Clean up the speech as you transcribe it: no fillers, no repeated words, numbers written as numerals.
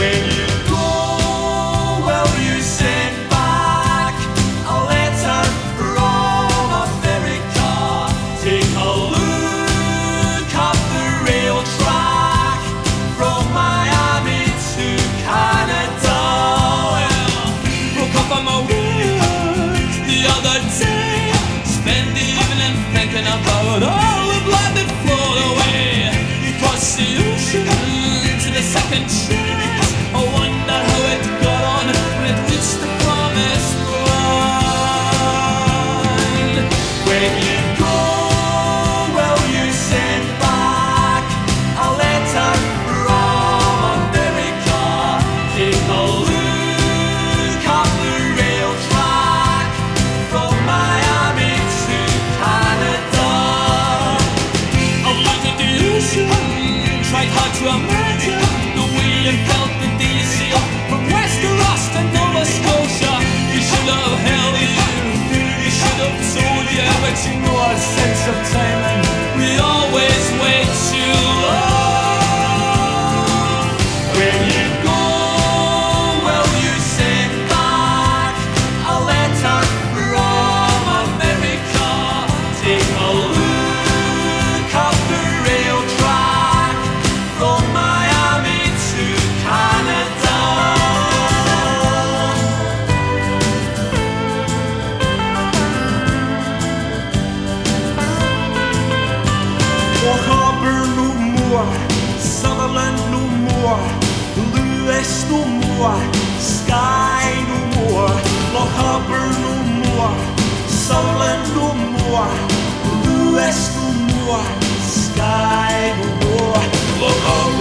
When you go, will you send back a letter from America? Take a look up the rail track from Miami to Canada. Well, woke up on my way the other day, spent the evening thinking about all the blood that flowed away across the ocean to the second chance. I wonder how it got on when it reached the promised land. When you go, will you send back a letter from America? Take a look up the rail track from Miami to Canada. I looked at the ocean, tried hard to imagine the way you felt the day you sailed from west to Ross to Nova Scotia. You should have held you, you should have told you, but you know our sense of timing, we always wait too long. When you go, will you send back a letter from America? Take a look up the rail track from Miami to Canada. Oh, Harbour no more, Sutherland no more, Lewis no more, Skye no more. Loch Harbour no more, Sutherland no more, Lewis no more, Skye no more. Loch Harbour